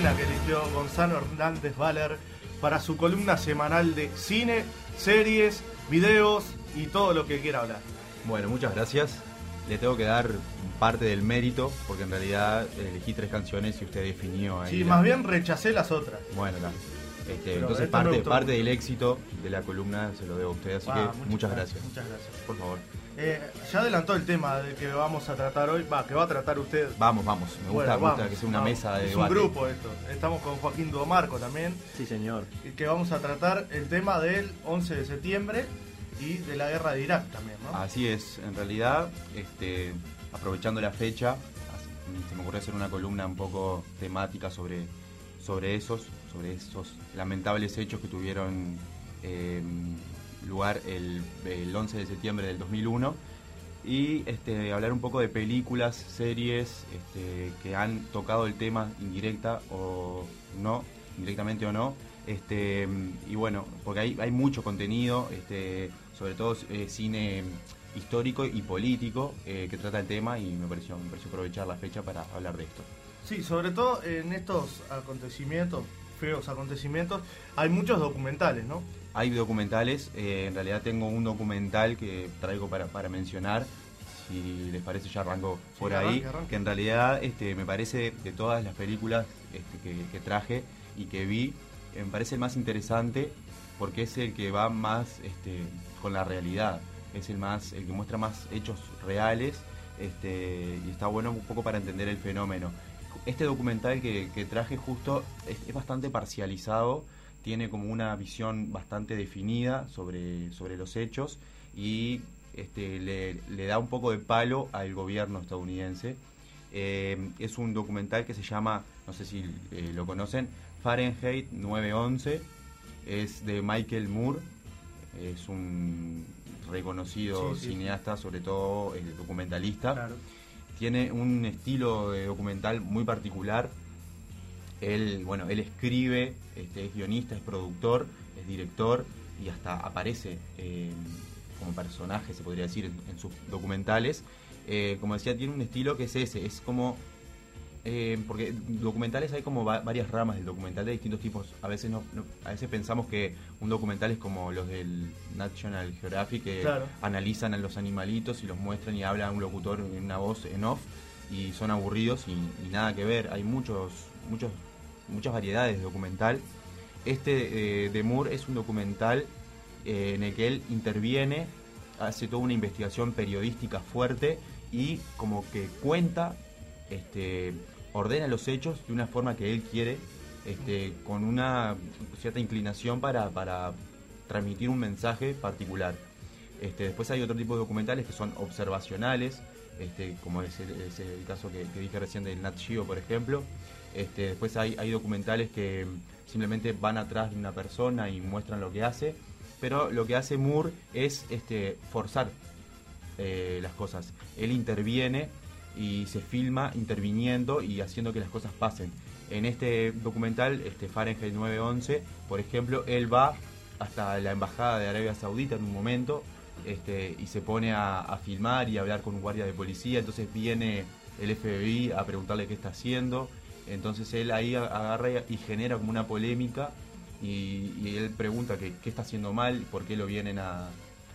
cortina que eligió Gonzalo Hernández Valer para su columna semanal de cine, series, videos y todo lo que quiera hablar. Bueno, muchas gracias. Le tengo que dar parte del mérito, porque en realidad elegí 3 canciones y usted definió ahí. Sí, más bien rechacé las otras. Bueno, claro. Entonces parte del éxito de la columna se lo debo a usted, así que muchas gracias. Muchas gracias. Por favor. Ya adelantó el tema de que vamos a tratar hoy, que va a tratar usted. Vamos. Me gusta que sea una mesa de debate. Es un grupo esto. Estamos con Joaquín Duomarco también. Sí, señor. Y que vamos a tratar el tema del 11 de septiembre y de la guerra de Irak también, ¿no? Así es. En realidad, aprovechando la fecha, se me ocurrió hacer una columna un poco temática sobre esos lamentables hechos que tuvieron lugar el 11 de septiembre del 2001 y hablar un poco de películas, series que han tocado el tema indirectamente o no, y bueno, porque hay mucho contenido, sobre todo cine histórico y político que trata el tema, y me pareció aprovechar la fecha para hablar de esto. Sí, sobre todo en estos feos acontecimientos, hay muchos documentales, ¿no? Hay documentales, en realidad tengo un documental que traigo para mencionar, si les parece ya arranco por ahí, arranque. Que en realidad me parece de todas las películas que traje y que vi, me parece el más interesante porque es el que va más con la realidad, es el que muestra más hechos reales, y está bueno un poco para entender el fenómeno. Este documental que traje justo es bastante parcializado, tiene como una visión bastante definida sobre los hechos y le da un poco de palo al gobierno estadounidense. Es un documental que se llama, no sé si lo conocen, Fahrenheit 9/11, es de Michael Moore, es un reconocido cineasta, sobre todo documentalista. Claro. Tiene un estilo de documental muy particular. Él escribe, es guionista, es productor, es director y hasta aparece como personaje, se podría decir, en sus documentales. Como decía, tiene un estilo que es ese, es como... porque documentales hay como varias ramas del documental de distintos tipos. A veces a veces pensamos que un documental es como los del National Geographic, que analizan a los animalitos y los muestran y habla un locutor en una voz en off y son aburridos y nada que ver. Hay muchas variedades de documental. De Moore es un documental en el que él interviene, hace toda una investigación periodística fuerte y como que cuenta, ordena los hechos de una forma que él quiere, con una cierta inclinación para transmitir un mensaje particular. Después hay otro tipo de documentales que son observacionales, como es el caso que dije recién del Nat Geo, por ejemplo. Después hay documentales que simplemente van atrás de una persona y muestran lo que hace, pero lo que hace Moore es forzar las cosas. Él interviene y se filma interviniendo y haciendo que las cosas pasen. En este documental, Fahrenheit 9/11, por ejemplo, él va hasta la embajada de Arabia Saudita en un momento, y se pone a filmar y a hablar con un guardia de policía. Entonces viene el FBI a preguntarle qué está haciendo. Entonces él ahí agarra y genera como una polémica y él pregunta qué está haciendo mal, por qué lo vienen a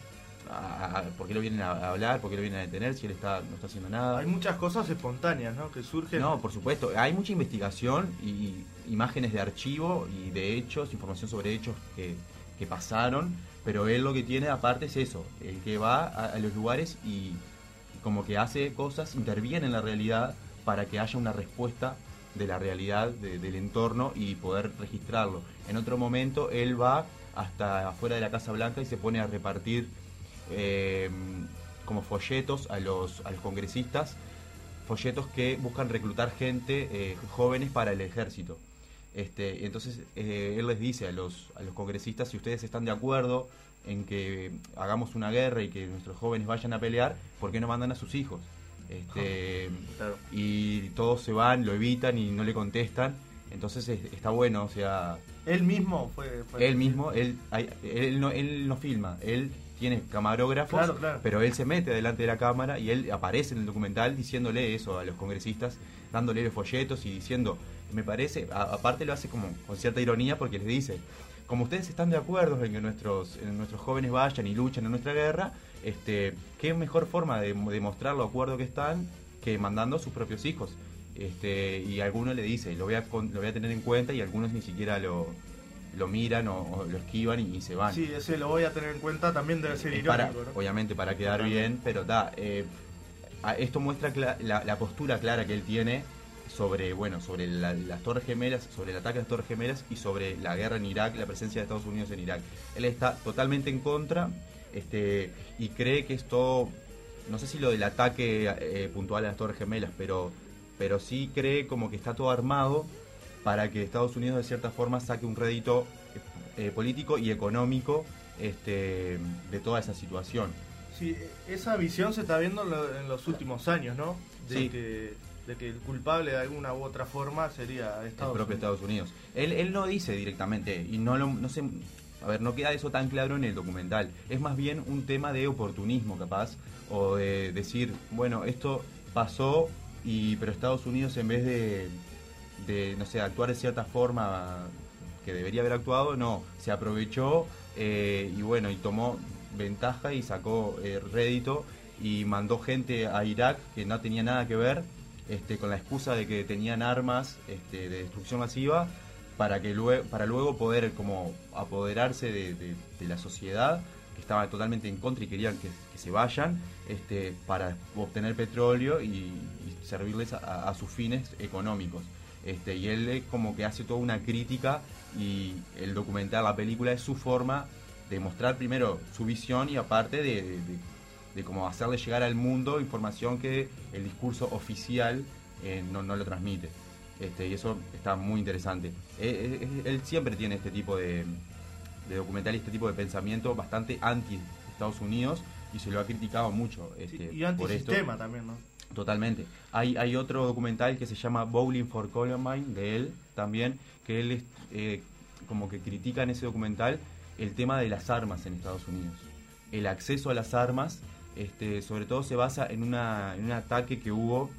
hablar, por qué lo vienen a detener si él no está haciendo nada. Hay muchas cosas espontáneas, ¿no?, que surgen. No, por supuesto, hay mucha investigación y imágenes de archivo y de hechos, información sobre hechos que pasaron, pero él lo que tiene aparte es eso, el que va a los lugares y como que hace cosas, interviene en la realidad para que haya una respuesta de la realidad, del entorno, y poder registrarlo. En otro momento él va hasta afuera de la Casa Blanca y se pone a repartir como folletos a los congresistas, folletos que buscan reclutar gente, jóvenes para el ejército. Entonces él les dice a los congresistas, si ustedes están de acuerdo en que hagamos una guerra y que nuestros jóvenes vayan a pelear, ¿por qué no mandan a sus hijos? Claro. Y todos se van, lo evitan y no le contestan. Entonces está bueno, o sea... Él mismo fue él mismo, él no filma, él tiene camarógrafos, claro. Pero él se mete delante de la cámara y él aparece en el documental diciéndole eso a los congresistas, dándole los folletos y diciendo me parece, aparte lo hace como con cierta ironía porque les dice, como ustedes están de acuerdo en que nuestros jóvenes vayan y luchen en nuestra guerra, qué mejor forma de demostrar lo acuerdo que están que mandando a sus propios hijos. Y alguno le dice, lo voy a tener en cuenta, y algunos ni siquiera lo miran o lo esquivan y se van. Sí, ese lo voy a tener en cuenta, también debe ser irónico, ¿no? Obviamente para quedar bien, pero esto muestra la postura clara que él tiene sobre las Torres Gemelas, sobre el ataque a las Torres Gemelas y sobre la guerra en Irak, la presencia de Estados Unidos en Irak. Él está totalmente en contra, y cree que esto, no sé si lo del ataque puntual a las Torres Gemelas, pero sí cree como que está todo armado para que Estados Unidos de cierta forma saque un rédito político y económico de toda esa situación. Sí, esa visión se está viendo en los últimos años, ¿no? Sí. De que el culpable de alguna u otra forma sería el propio Estados Unidos. Él no dice directamente, y no sé, a ver, no queda eso tan claro en el documental. Es más bien un tema de oportunismo, capaz, o de decir, bueno, esto pasó, pero Estados Unidos, en vez de no sé, actuar de cierta forma que debería haber actuado, no, se aprovechó y tomó ventaja y sacó rédito y mandó gente a Irak que no tenía nada que ver, con la excusa de que tenían armas de destrucción masiva, para luego poder como apoderarse de la sociedad que estaba totalmente en contra y querían que se vayan, para obtener petróleo y servirles a sus fines económicos. Y él como que hace toda una crítica, y el documental, la película, es su forma de mostrar primero su visión y aparte de cómo hacerle llegar al mundo información que el discurso oficial no lo transmite. Y eso está muy interesante. Él siempre tiene este tipo de documental y este tipo de pensamiento bastante anti Estados Unidos, y se lo ha criticado mucho. Y antisistema también, ¿no? Totalmente. Hay otro documental que se llama Bowling for Columbine, de él también, que él como que critica en ese documental el tema de las armas en Estados Unidos. El acceso a las armas, sobre todo se basa en un ataque que hubo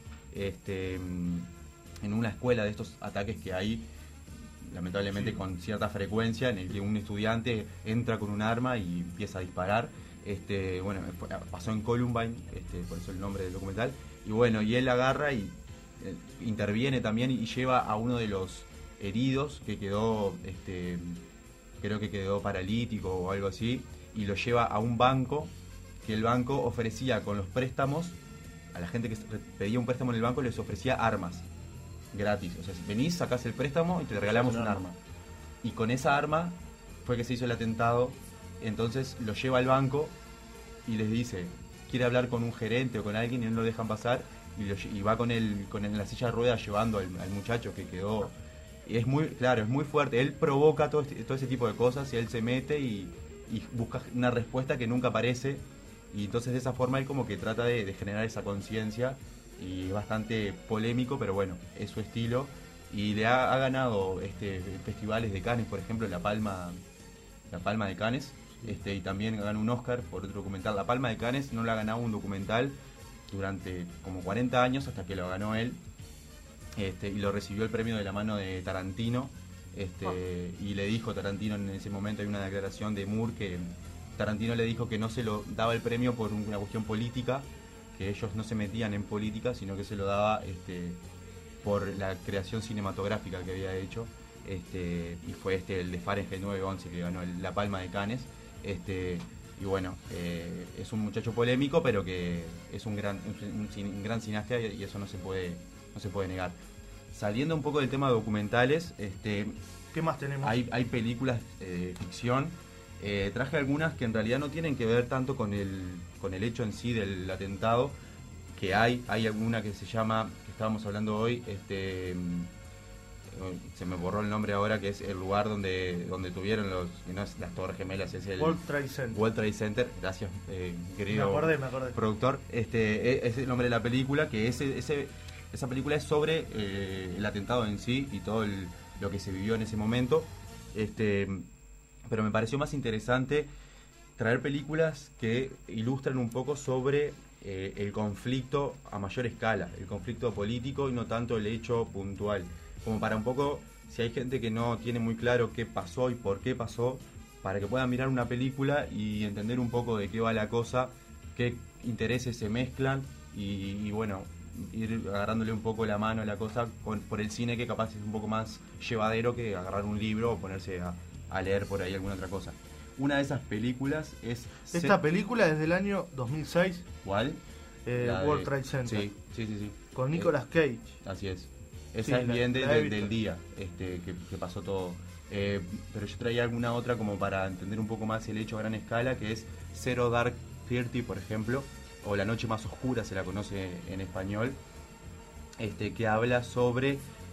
en una escuela, de estos ataques que hay lamentablemente con cierta frecuencia, en el que un estudiante entra con un arma y empieza a disparar. Pasó en Columbine, por eso el nombre del documental. Y él agarra y interviene también y lleva a uno de los heridos que quedó, creo que quedó paralítico o algo así, y lo lleva a un banco, que el banco ofrecía con los préstamos, a la gente que pedía un préstamo en el banco les ofrecía armas gratis. O sea, si venís, sacás el préstamo y te regalamos un arma. Y con esa arma fue que se hizo el atentado. Entonces lo lleva al banco y les dice, quiere hablar con un gerente o con alguien, y no lo dejan pasar, y va con la silla de ruedas llevando al muchacho que quedó. Y es muy fuerte. Él provoca todo ese tipo de cosas, y él se mete y busca una respuesta que nunca aparece, y entonces de esa forma él como que trata de generar esa conciencia, y es bastante polémico, pero bueno, es su estilo, y le ha ganado festivales de Cannes, por ejemplo, la Palma de Cannes, y también ganó un Oscar por otro documental. La Palma de Cannes no la ha ganado un documental durante como 40 años, hasta que lo ganó él, y lo recibió el premio de la mano de Tarantino, y le dijo Tarantino en ese momento, hay una declaración de Moore que Tarantino le dijo que no se lo daba el premio por una cuestión política, que ellos no se metían en política, sino que se lo daba por la creación cinematográfica que había hecho, y fue el de Fahrenheit 9/11 que ganó la Palma de Cannes. Es un muchacho polémico, pero que es un gran cineasta, y eso no se puede negar. Saliendo un poco del tema de documentales, ¿qué más tenemos? Hay películas de ficción. Traje algunas que en realidad no tienen que ver tanto con el hecho en sí del atentado, que hay alguna que se llama, que estábamos hablando hoy, se me borró el nombre ahora, que es el lugar donde tuvieron que no es las Torres Gemelas, es el World Trade Center. World Trade Center. Gracias, querido me acordé. Productor. Es el nombre de la película, que esa película es sobre el atentado en sí y todo lo que se vivió en ese momento. Pero me pareció más interesante traer películas que ilustran un poco sobre el conflicto a mayor escala, el conflicto político, y no tanto el hecho puntual. como para un poco, si hay gente que no tiene muy claro qué pasó y por qué pasó, para que puedan mirar una película y entender un poco de qué va la cosa, qué intereses se mezclan y bueno, ir agarrándole un poco la mano a la cosa por el cine, que capaz es un poco más llevadero que agarrar un libro o ponerse a leer por ahí alguna otra cosa. Una de esas películas es... Esta película es del año 2006. ¿Cuál? World Trade Center. Sí. Con Nicolas Cage. Así es. Esa es bien del día que pasó todo. Pero yo traía alguna otra como para entender un poco más el hecho a gran escala, que es Zero Dark Thirty, por ejemplo, o La Noche Más Oscura, se la conoce en español, que habla sobre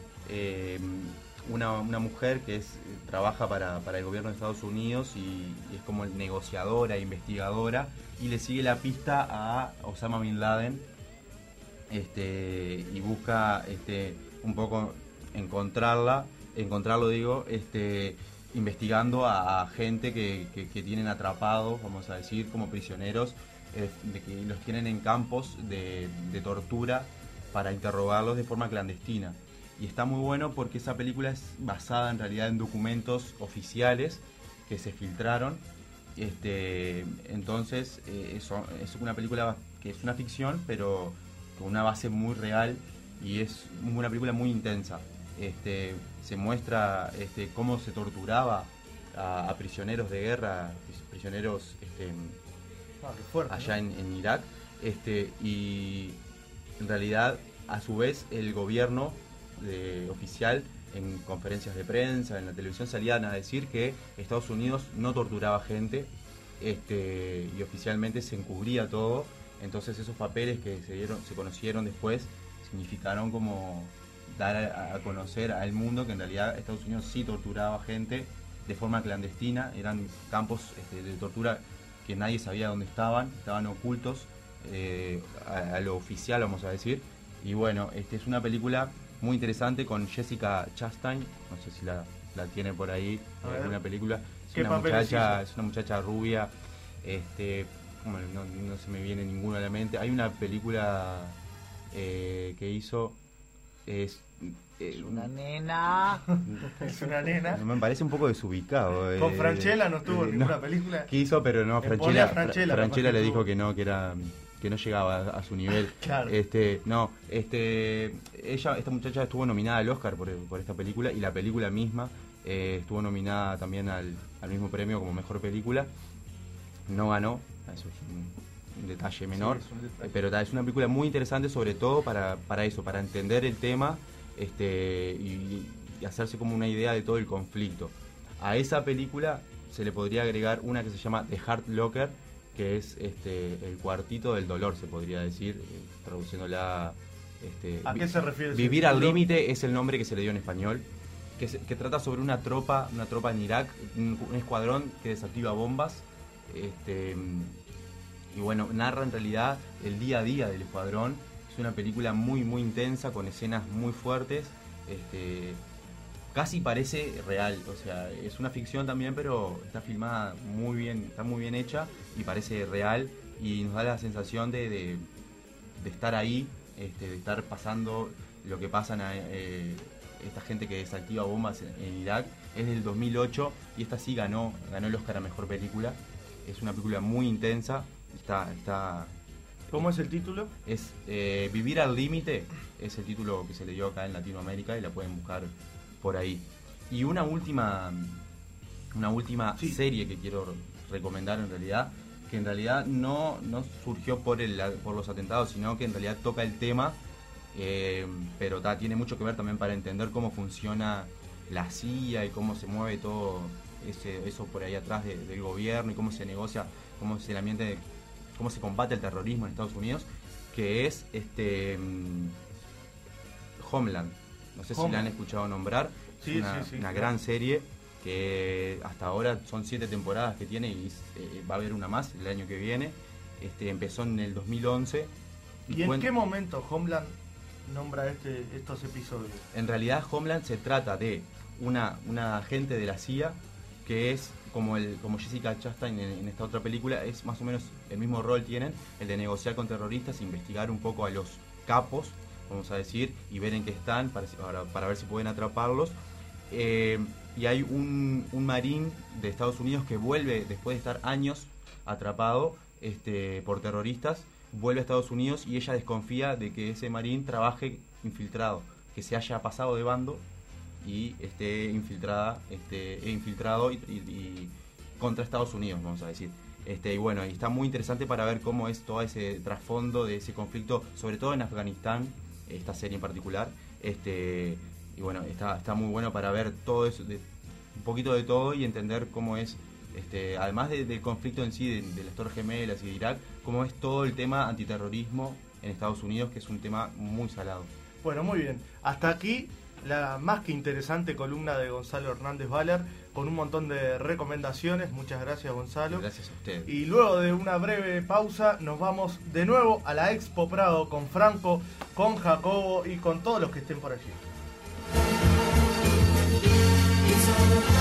una mujer que trabaja para el gobierno de Estados Unidos y es como negociadora, investigadora, y le sigue la pista a Osama Bin Laden, y busca un poco encontrarlo investigando a gente que tienen atrapados, vamos a decir, como prisioneros, de que los tienen en campos de tortura para interrogarlos de forma clandestina. Y está muy bueno porque esa película es basada en realidad en documentos oficiales que se filtraron. Entonces es una película que es una ficción, pero con una base muy real, y es una película muy intensa. Se muestra cómo se torturaba a prisioneros de guerra, prisioneros allá en Irak, y en realidad a su vez el gobierno oficial, en conferencias de prensa, en la televisión, salían a decir que Estados Unidos no torturaba gente, y oficialmente se encubría todo. Entonces esos papeles que se conocieron después significaron como dar a conocer al mundo que en realidad Estados Unidos sí torturaba gente de forma clandestina. Eran campos de tortura que nadie sabía dónde estaban ocultos a lo oficial, vamos a decir. Y bueno, es una película muy interesante con Jessica Chastain, no sé si la tiene por ahí, alguna película. Es una muchacha rubia, no se me viene ninguno a la mente. Hay una película que hizo, es una nena. Es una nena. Me parece un poco desubicado. Con Franchella no estuvo en ninguna película. Quiso, pero no, Franchella le dijo que no llegaba a su nivel. Claro. Esta muchacha estuvo nominada al Oscar por esta película, y la película misma estuvo nominada también al mismo premio como mejor película. No ganó, eso es un detalle menor, sí, pero es una película muy interesante, sobre todo para eso, para entender el tema, y hacerse como una idea de todo el conflicto. A esa película se le podría agregar una que se llama The Hurt Locker, que es el cuartito del dolor, se podría decir, traduciéndola. ¿A qué se refiere? Vivir al límite es el nombre que se le dio en español, que trata sobre una tropa en Irak, un escuadrón que desactiva bombas, y bueno, narra en realidad el día a día del escuadrón. Es una película muy muy intensa, con escenas muy fuertes, casi parece real, o sea, es una ficción también, pero está filmada muy bien, está muy bien hecha y parece real, y nos da la sensación de estar ahí, de estar pasando lo que pasan a esta gente que desactiva bombas en Irak. Es del 2008 y esta sí ganó el Oscar a Mejor Película. Es una película muy intensa. Está ¿Cómo es el título? Es Vivir al Límite, es el título que se le dio acá en Latinoamérica, y la pueden buscar por ahí. Y una última sí, serie que quiero recomendar, que en realidad no surgió por los atentados, sino que en realidad toca el tema, pero tiene mucho que ver también para entender cómo funciona la CIA y cómo se mueve todo eso por ahí atrás del gobierno, y cómo se negocia, cómo es el ambiente, cómo se combate el terrorismo en Estados Unidos, que es Homeland. No sé si la han escuchado nombrar. Sí, es una gran serie que hasta ahora son 7 temporadas que tiene, y va a haber una más el año que viene. Empezó en el 2011. ¿Y en qué momento Homeland nombra estos episodios? En realidad Homeland se trata de una agente de la CIA que es como Jessica Chastain en esta otra película. Es más o menos el mismo rol tienen, el de negociar con terroristas, investigar un poco a los capos vamos a decir, y ver en qué están para ver si pueden atraparlos. Y hay un marín de Estados Unidos que vuelve, después de estar años atrapado por terroristas, vuelve a Estados Unidos y ella desconfía de que ese marín trabaje infiltrado, que se haya pasado de bando y esté infiltrado y contra Estados Unidos, vamos a decir. Y bueno, y está muy interesante para ver cómo es todo ese trasfondo de ese conflicto, sobre todo en Afganistán, esta serie en particular. Y bueno, está muy bueno para ver todo eso, un poquito de todo y entender cómo es, además del conflicto en sí, de las Torres Gemelas y de Irak, cómo es todo el tema antiterrorismo en Estados Unidos, que es un tema muy salado. Bueno, muy bien. Hasta aquí la más que interesante columna de Gonzalo Hernández Valer, con un montón de recomendaciones. Muchas gracias, Gonzalo. Gracias a usted. Y luego de una breve pausa nos vamos de nuevo a la Expo Prado con Franco, con Jacobo y con todos los que estén por allí.